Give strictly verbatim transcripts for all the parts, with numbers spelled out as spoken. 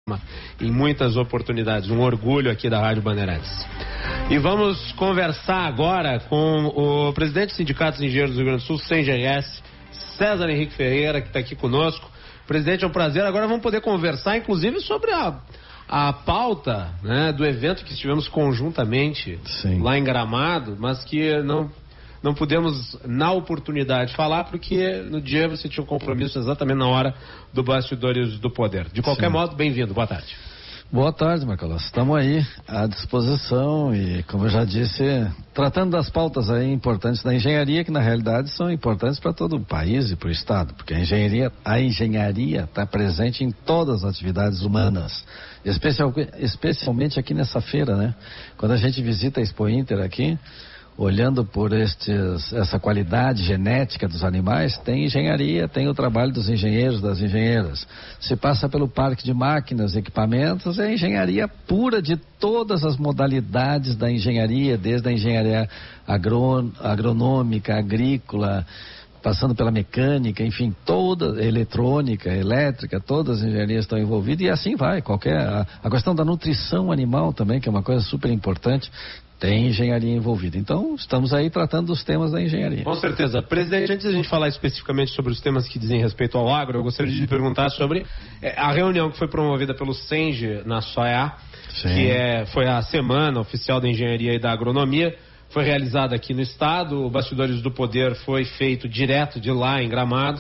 em muitas oportunidades, um orgulho aqui da Rádio Bandeirantes. E vamos conversar agora com o presidente do Sindicato dos Engenheiros do Rio Grande do Sul, S E N G R S, César Henrique Ferreira, que está aqui conosco. Presidente, é um prazer. Agora vamos poder conversar, inclusive, sobre a, a pauta, né, do evento que estivemos conjuntamente Sim. lá em Gramado, mas que não... Não pudemos, na oportunidade, falar, porque no dia você tinha um compromisso exatamente na hora do Bastidores do Poder. De qualquer Sim. modo, bem-vindo. Boa tarde. Boa tarde, Marcos. Estamos aí à disposição e, como eu já disse, tratando das pautas aí importantes da engenharia, que na realidade são importantes para todo o país e para o Estado, porque a engenharia a engenharia está presente em todas as atividades humanas, especial, especialmente aqui nessa feira, né? Quando a gente visita a Expo Inter aqui, olhando por estes, essa qualidade genética dos animais, tem engenharia, tem o trabalho dos engenheiros, das engenheiras. Se passa pelo parque de máquinas, equipamentos, é engenharia pura de todas as modalidades da engenharia, desde a engenharia agron, agronômica, agrícola, passando pela mecânica, enfim, toda, eletrônica, elétrica, todas as engenharias estão envolvidas e assim vai, qualquer, a, a questão da nutrição animal também, que é uma coisa super importante, tem engenharia envolvida. Então, estamos aí tratando dos temas da engenharia. Com certeza. Presidente, antes de a gente falar especificamente sobre os temas que dizem respeito ao agro, eu gostaria de lhe perguntar sobre é, a reunião que foi promovida pelo S E N G na S O E A, que é, foi a Semana Oficial da Engenharia e da Agronomia, foi realizada aqui no Estado, o Bastidores do Poder foi feito direto de lá, em Gramado,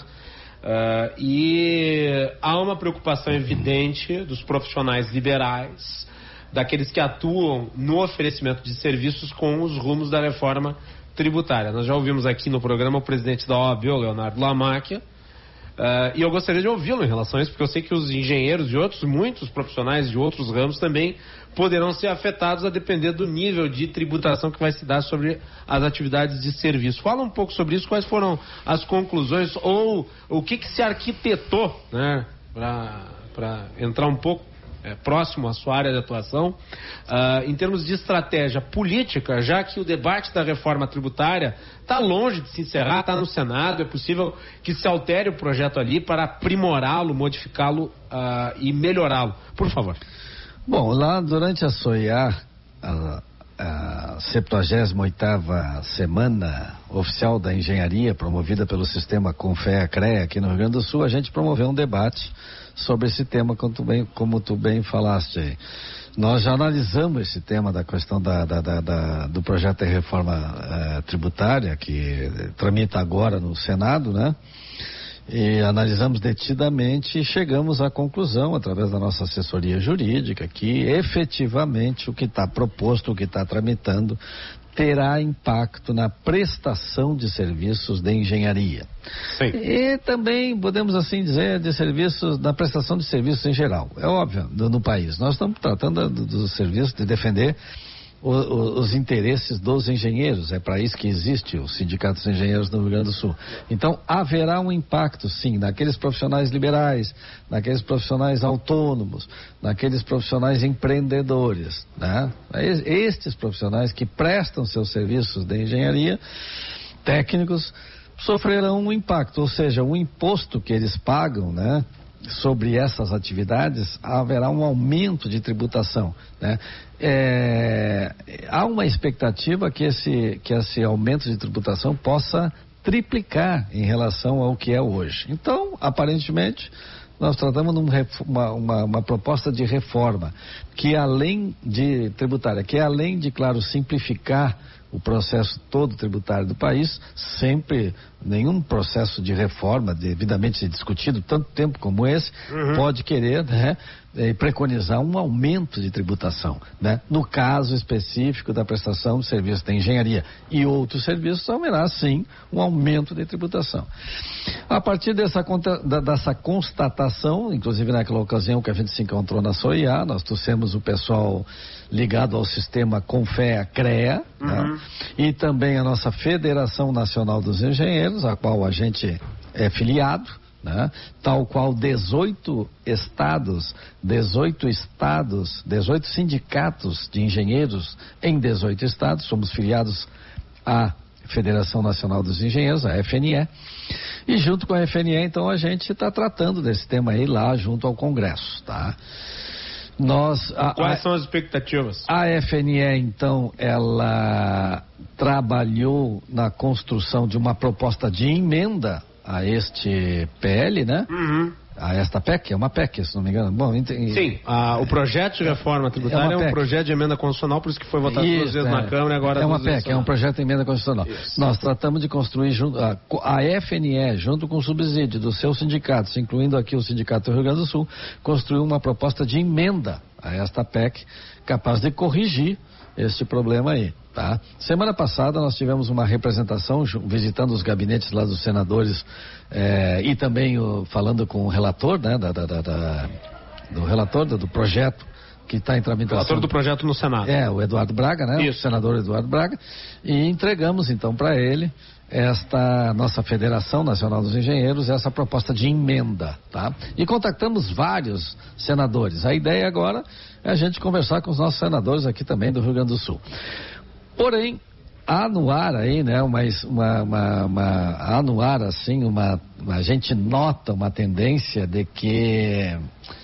uh, e há uma preocupação evidente dos profissionais liberais, daqueles que atuam no oferecimento de serviços com os rumos da reforma tributária. Nós já ouvimos aqui no programa o presidente da O A B, o Leonardo Lamacchia, uh, e eu gostaria de ouvi-lo em relação a isso, porque eu sei que os engenheiros e outros, muitos profissionais de outros ramos também poderão ser afetados a depender do nível de tributação que vai se dar sobre as atividades de serviço. Fala um pouco sobre isso, quais foram as conclusões ou o que, que se arquitetou, né, para entrar um pouco É, próximo à sua área de atuação, uh, em termos de estratégia política, já que o debate da reforma tributária está longe de se encerrar, está no Senado, é possível que se altere o projeto ali para aprimorá-lo, modificá-lo uh, e melhorá-lo. Por favor. Bom, lá durante a S O E A, a, a septuagésima oitava Semana Oficial da Engenharia, promovida pelo sistema Confea-CREA aqui no Rio Grande do Sul, a gente promoveu um debate sobre esse tema, como tu bem, como tu bem falaste aí. Nós já analisamos esse tema da questão da, da, da, da, do projeto de reforma uh, tributária, que tramita agora no Senado, né? E analisamos detidamente e chegamos à conclusão, através da nossa assessoria jurídica, que efetivamente o que está proposto, o que está tramitando, terá impacto na prestação de serviços de engenharia. Sim. E também, podemos assim dizer, de serviços, na prestação de serviços em geral. É óbvio, no, no país. Nós estamos tratando dos do serviços, de defender o, o, os interesses dos engenheiros. É para isso que existe o Sindicato dos Engenheiros do Rio Grande do Sul. Então, haverá um impacto, sim, naqueles profissionais liberais, naqueles profissionais autônomos, naqueles profissionais empreendedores, né? Estes profissionais que prestam seus serviços de engenharia, técnicos, sofrerão um impacto, ou seja, o imposto que eles pagam, né, sobre essas atividades, haverá um aumento de tributação, né? É, há uma expectativa que esse, que esse aumento de tributação possa triplicar em relação ao que é hoje. Então, aparentemente, nós tratamos de uma, uma, uma proposta de reforma que, além de tributária, que além de, claro, simplificar o processo todo tributário do país, sempre nenhum processo de reforma devidamente discutido tanto tempo como esse, uhum. pode querer, né, preconizar um aumento de tributação, né? No caso específico da prestação de serviços de engenharia e outros serviços, haverá sim um aumento de tributação. A partir dessa, dessa constatação, inclusive naquela ocasião que a gente se encontrou na S O E A, nós trouxemos o pessoal ligado ao sistema Confea-CREA, uhum. né? E também a nossa Federação Nacional dos Engenheiros, a qual a gente é filiado, né? Tal qual dezoito estados, dezoito estados, dezoito sindicatos de engenheiros em dezoito estados, somos filiados à Federação Nacional dos Engenheiros, a F N E, e junto com a F N E, então, a gente está tratando desse tema aí lá junto ao Congresso, tá? Nós, a, Quais a, são as expectativas? A F N E, então, ela trabalhou na construção de uma proposta de emenda a este P L, né? Uhum. A esta P E C, é uma P E C, se não me engano. Bom, ent... Sim, a, o projeto de reforma tributária é, é um projeto de emenda constitucional, por isso que foi votado isso, duas vezes é. na Câmara e agora é uma duas P E vezes C, é um projeto de emenda constitucional. Isso. Nós tratamos de construir junto, a, a F N E, junto com o subsídio dos seus sindicatos, incluindo aqui o Sindicato do Rio Grande do Sul, construiu uma proposta de emenda a esta P E C, capaz de corrigir este problema aí, tá? Semana passada nós tivemos uma representação visitando os gabinetes lá dos senadores eh, e também o, falando com o relator, né, da, da, da, da, do relator do, do projeto que está em tramitação. Relator do projeto no Senado. É, o Eduardo Braga, né? Isso. O senador Eduardo Braga, e entregamos então para ele esta nossa Federação Nacional dos Engenheiros, essa proposta de emenda, tá? E contactamos vários senadores. A ideia agora é a gente conversar com os nossos senadores aqui também do Rio Grande do Sul. Porém, há no ar aí, né, uma, uma, uma, uma, há no ar, assim, uma, a gente nota uma tendência de que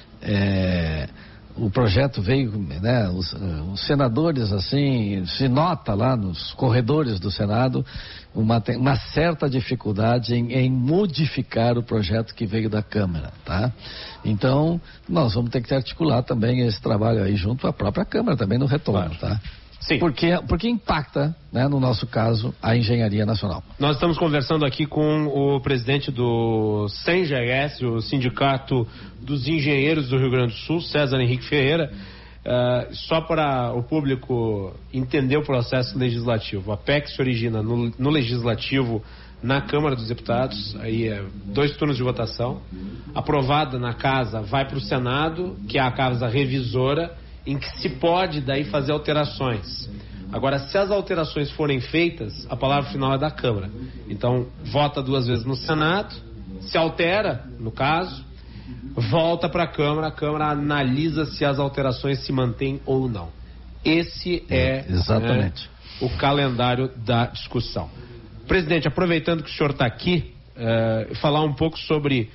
é, o projeto veio, né, os, os senadores, assim, se nota lá nos corredores do Senado uma, uma certa dificuldade em, em modificar o projeto que veio da Câmara, tá? Então, nós vamos ter que articular também esse trabalho aí junto à própria Câmara também no retorno, claro. Tá? Sim. Porque, porque impacta, né, no nosso caso, a engenharia nacional. Nós estamos conversando aqui com o presidente do SENGES, o Sindicato dos Engenheiros do Rio Grande do Sul, César Henrique Ferreira. Uh, só para o público entender o processo legislativo. A P E C se origina no, no Legislativo, na Câmara dos Deputados, aí é dois turnos de votação. Aprovada na Casa, vai para o Senado, que é a Casa Revisora, em que se pode daí fazer alterações. Agora, se as alterações forem feitas, a palavra final é da Câmara. Então, vota duas vezes no Senado, se altera, no caso, volta para a Câmara, a Câmara analisa se as alterações se mantêm ou não. Esse é, exatamente é, o calendário da discussão. Presidente, aproveitando que o senhor está aqui, é, falar um pouco sobre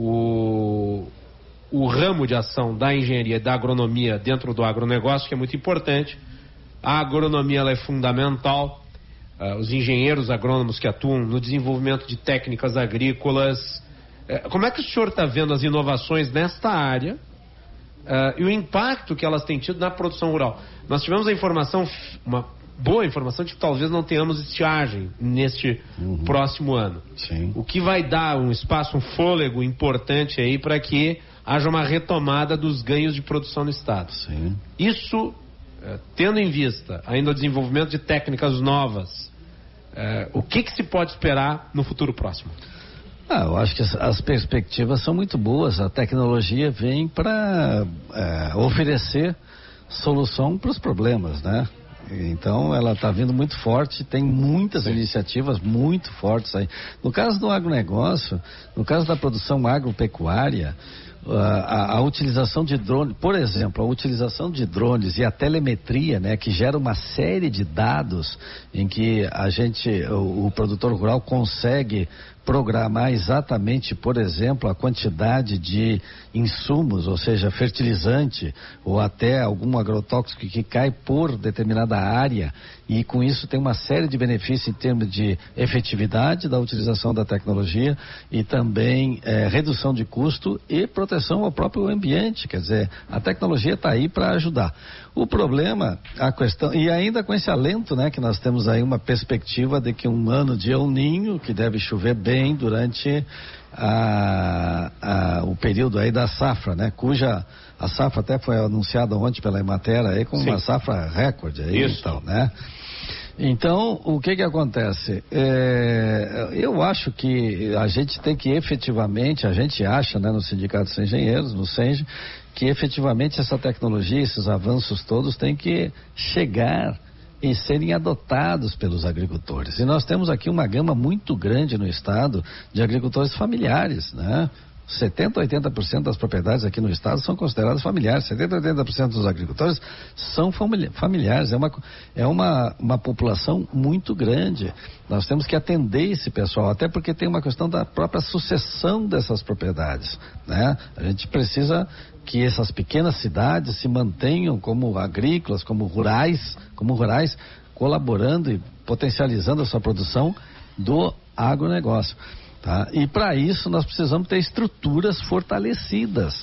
o, o ramo de ação da engenharia e da agronomia dentro do agronegócio, que é muito importante. A agronomia ela é fundamental. Uh, os engenheiros agrônomos que atuam no desenvolvimento de técnicas agrícolas. Uh, como é que o senhor está vendo as inovações nesta área uh, e o impacto que elas têm tido na produção rural? Nós tivemos a informação, uma boa informação, de que talvez não tenhamos estiagem neste uhum. próximo ano. Sim. O que vai dar um espaço, um fôlego importante aí para que haja uma retomada dos ganhos de produção no Estado. Sim. Isso, uh, tendo em vista ainda o desenvolvimento de técnicas novas, uh, o que, que se pode esperar no futuro próximo? Ah, eu acho que as, as perspectivas são muito boas. A tecnologia vem para é, oferecer solução para os problemas, né? Então ela está vindo muito forte, tem muitas Sim. iniciativas muito fortes aí. No caso do agronegócio, no caso da produção agropecuária, a, a utilização de drones, por exemplo, a utilização de drones e a telemetria, né, que gera uma série de dados em que a gente, o, o produtor rural consegue programar exatamente, por exemplo, a quantidade de insumos, ou seja, fertilizante ou até algum agrotóxico que cai por determinada área, e com isso tem uma série de benefícios em termos de efetividade da utilização da tecnologia e também é, redução de custo e proteção ao próprio ambiente. Quer dizer, a tecnologia está aí para ajudar. O problema, a questão, e ainda com esse alento, né, que nós temos aí uma perspectiva de que um ano de El Niño, que deve chover bem durante a, a, o período aí da safra, né, cuja a safra até foi anunciada ontem pela Emater aí com Sim. uma safra recorde aí. Isso. Então, né? Então, o que que acontece? É, eu acho que a gente tem que efetivamente, a gente acha, né, no Sindicato dos Engenheiros, no SENGE, que efetivamente essa tecnologia, esses avanços todos têm que chegar e serem adotados pelos agricultores. E nós temos aqui uma gama muito grande no estado de agricultores familiares, né? setenta, oitenta por cento das propriedades aqui no estado são consideradas familiares. setenta, oitenta por cento dos agricultores são familiares. É uma, é uma, uma população muito grande. Nós temos que atender esse pessoal, até porque tem uma questão da própria sucessão dessas propriedades, né? A gente precisa que essas pequenas cidades se mantenham como agrícolas, como rurais, como rurais, colaborando e potencializando a sua produção do agronegócio. Tá? E para isso nós precisamos ter estruturas fortalecidas.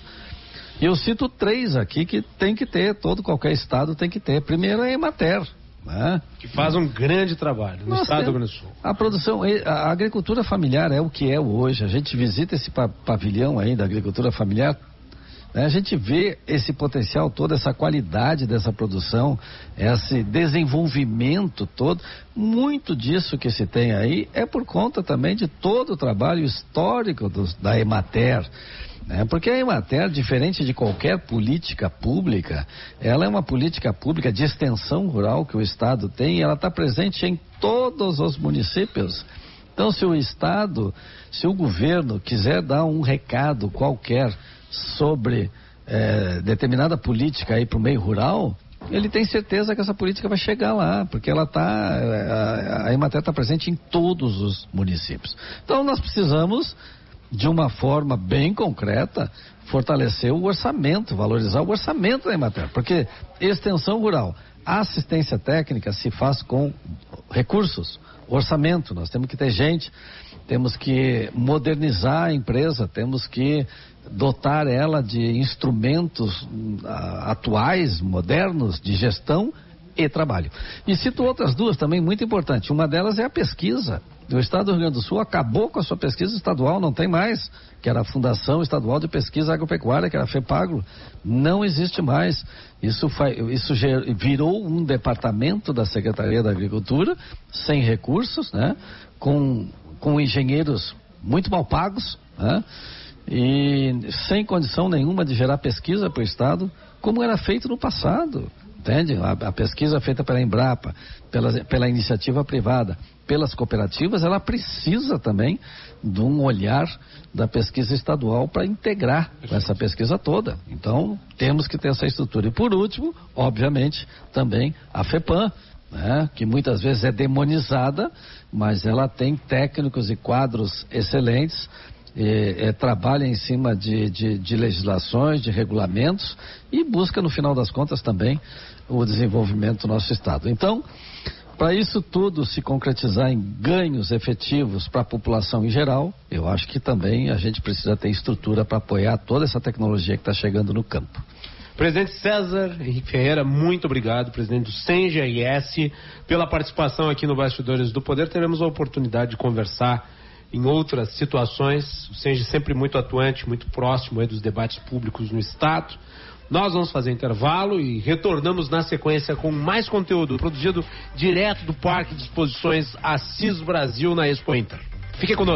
Eu cito três aqui que tem que ter, todo qualquer estado tem que ter. Primeiro é a Emater, né? Que faz um grande trabalho no nós estado do Rio temos, Grande do Sul. A produção, a agricultura familiar é o que é hoje. A gente visita esse pavilhão aí da agricultura familiar, né? A gente vê esse potencial todo, essa qualidade dessa produção, esse desenvolvimento todo. Muito disso que se tem aí é por conta também de todo o trabalho histórico dos, da Emater, né? Porque a Emater, diferente de qualquer política pública, ela é uma política pública de extensão rural que o estado tem, e ela está presente em todos os municípios. Então, se o estado, se o governo quiser dar um recado qualquer sobre eh, determinada política aí para o meio rural, ele tem certeza que essa política vai chegar lá, porque ela está, a, a Emater está presente em todos os municípios. Então nós precisamos, de uma forma bem concreta, fortalecer o orçamento, valorizar o orçamento da Emater, porque extensão rural, assistência técnica se faz com recursos, orçamento. Nós temos que ter gente, temos que modernizar a empresa, temos que dotar ela de instrumentos uh, atuais, modernos, de gestão e trabalho. E cito outras duas também muito importantes. Uma delas é a pesquisa. O estado do Rio Grande do Sul acabou com a sua pesquisa estadual, não tem mais, que era a Fundação Estadual de Pesquisa Agropecuária, que era a FEPAGRO. Não existe mais. Isso, foi, isso virou um departamento da Secretaria da Agricultura, sem recursos, né? Com, com engenheiros muito mal pagos, né? E sem condição nenhuma de gerar pesquisa para o estado, como era feito no passado. Entende? A, a pesquisa feita pela Embrapa, pela, pela iniciativa privada, pelas cooperativas, ela precisa também de um olhar da pesquisa estadual para integrar essa pesquisa toda. Então, temos que ter essa estrutura. E por último, obviamente, também a FEPAM, né, que muitas vezes é demonizada, mas ela tem técnicos e quadros excelentes, É, é, trabalha em cima de, de, de legislações, de regulamentos e busca, no final das contas, também o desenvolvimento do nosso estado. Então, para isso tudo se concretizar em ganhos efetivos para a população em geral, eu acho que também a gente precisa ter estrutura para apoiar toda essa tecnologia que está chegando no campo. Presidente César Henrique Ferreira, muito obrigado, presidente do SENGE R S, pela participação aqui no Bastidores do Poder. Teremos a oportunidade de conversar em outras situações. O SENGE sempre muito atuante, muito próximo aí dos debates públicos no estado. Nós vamos fazer intervalo e retornamos na sequência com mais conteúdo produzido direto do Parque de Exposições Assis Brasil na Expo Inter. Fique conosco.